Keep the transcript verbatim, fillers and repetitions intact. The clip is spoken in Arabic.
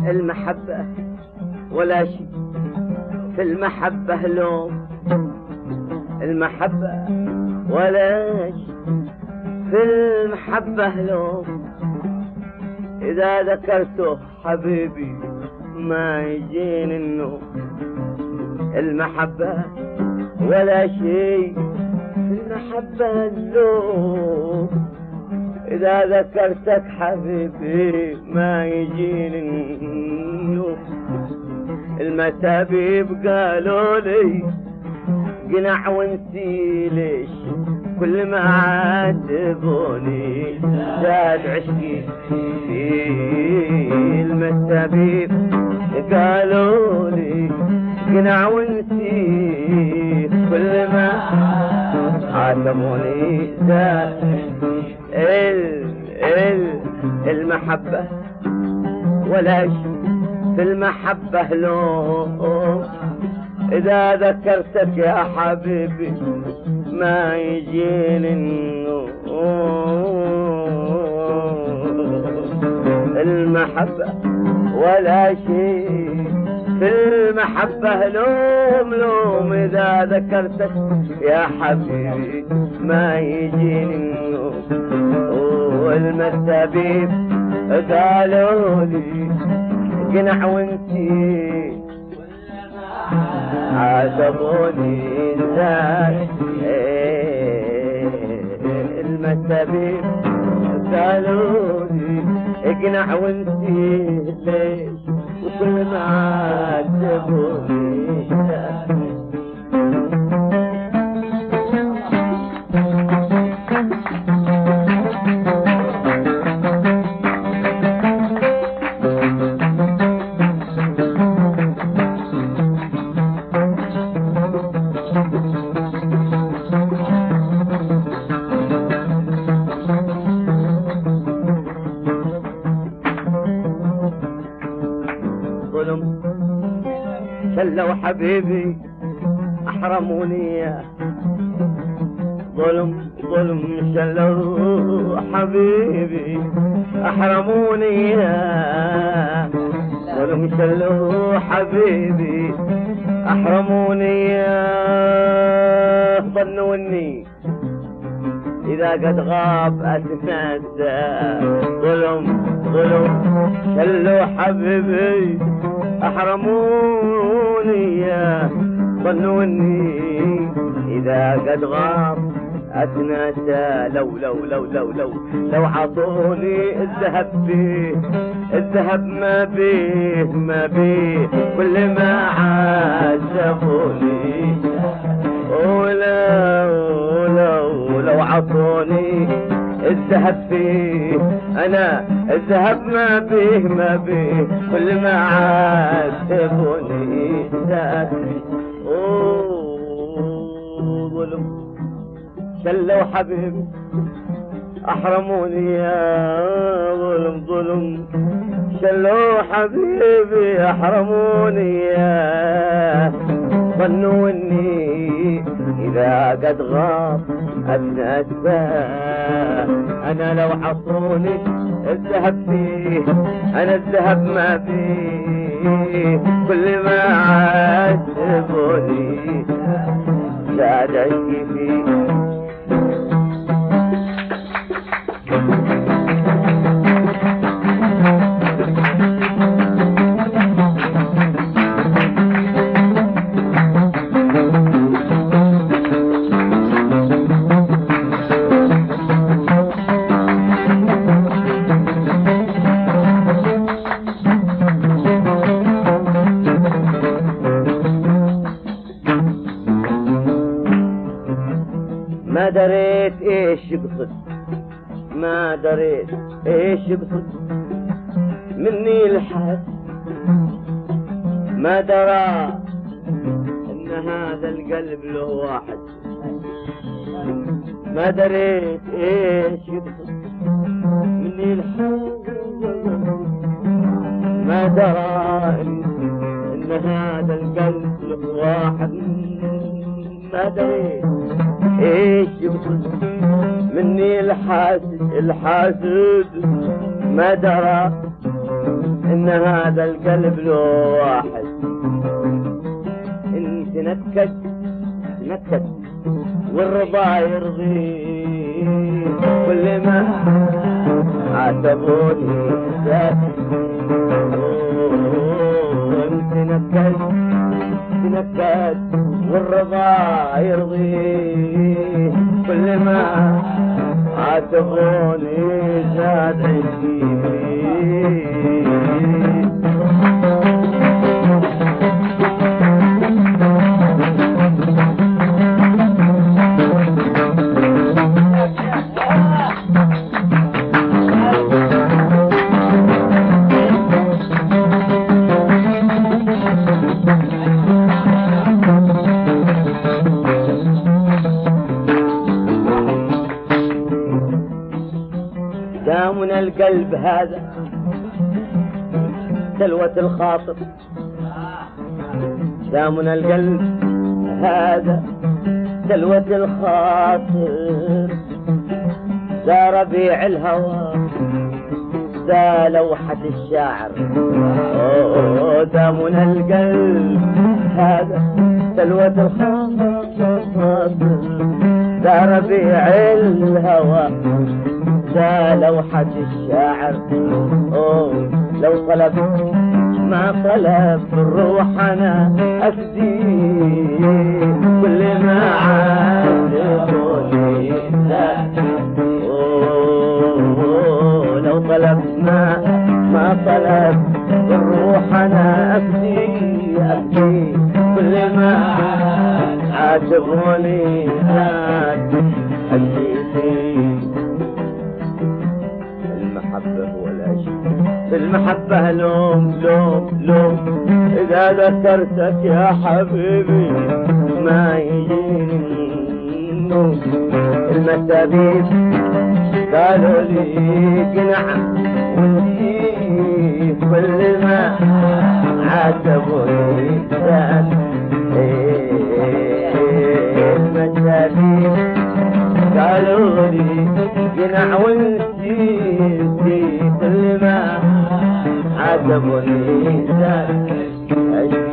المحبة ولا شيء في المحبة لوم، المحبة ولا شيء في المحبة لوم، إذا ذكرته حبيبي ما يجيني النوم. المحبة ولا شيء في المحبة اللوم، إذا ذكرتك حبيبي ما يجيني النوم. المتابيب قالوا لي قنع وانسي ليش، كل ما عاتبوني زاد عشقي. المتابيب قالوا لي قنع وانسي، كل ما عاتبوني زاد ال ال المحبة ولا شيء في المحبة لوم، إذا ذكرتك يا حبيبي ما يجيني النوم. المحبة ولا شيء في المحبة لوم لوم، إذا ذكرتك يا حبيبي ما يجيني النوم. والمتابيب قالوا لي قنع وانتي عاتبوني زاد. المتابيب قالوا لي اقنع وانتي ليش، وكل ما عاتبوني زاد. شلوا حبيبي أحرموني، ظلم ظلم شلوا حبيبي أحرموني، ظلم شلوا حبيبي أحرموني. ظنوا اني إذا قد غاب أتنادى، ظلم ظلم شلوا حبيبي أحرموني، ظنوا اني إذا قد غاب أتناسى. لو لو لو لو لو لو عطوني الذهب فيه، الذهب ما بيه ما بيه، كل ما عاتبوني. ولو لو لو عطوني الذهب فيه، أنا الذهب ما بيه ما بيه، كل ما عاتبوني زاد. أوه ظلم شلوا حبيبي أحرموني، يا ظلم ظلم شلوا حبيبي أحرموني، يا ظنوا اني إذا قد غاب أتناسى. أنا لو عطوني الذهب فيه، أنا الذهب ما فيه، كل ما عاتبوني زاد عشقي فيه. ما دريت ايش يقصد، ما دريت ايش يقصد مني الحد، ما درى ان هذا القلب له واحد. ما دريت ايش يقصد مني الحد، ما درى ان هذا القلب له واحد. ما دريت ايش يقصد مني الحاسد، الحاسد ما درى ان هذا القلب له واحد، ان تنكد تنكد والرضا يرضيه، كل ما عاتبوني زاد تنكد تنكد والرضا يرضيه، كل ما عاتبوني زاد عندي. دامنا القلب هذا سلوة الخاطر، دامنا القلب هذا سلوة الخاطر، ذا ربيع الهوى ذا لوحة الشاعر. أوه دامنا القلب هذا سلوة الخاطر، ذا ربيع الهوى ذا لوحة الشاعر. أوه لو طلب ما طلب الروح أنا أفديه، كل ما عاتبوني زاد. أوه لو طلب ما ما طلب الروح أنا أفديه أفديه، كل ما عاتبوني زاد أفديه. المحبة والعشق في المحبة لوم لوم لوم، إذا ذكرتك يا حبيبي ما يجيني النوم. المسابيب قالوا لي قنع وانتي كل ما عاتبوني زاد. المسابيب قالوا لي قنع وانتي كل ما عاتبوني زاد.